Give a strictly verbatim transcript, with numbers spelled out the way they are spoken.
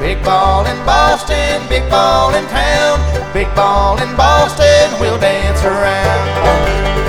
Big ball in Boston, big ball in town. Big ball in Boston, we'll dance around.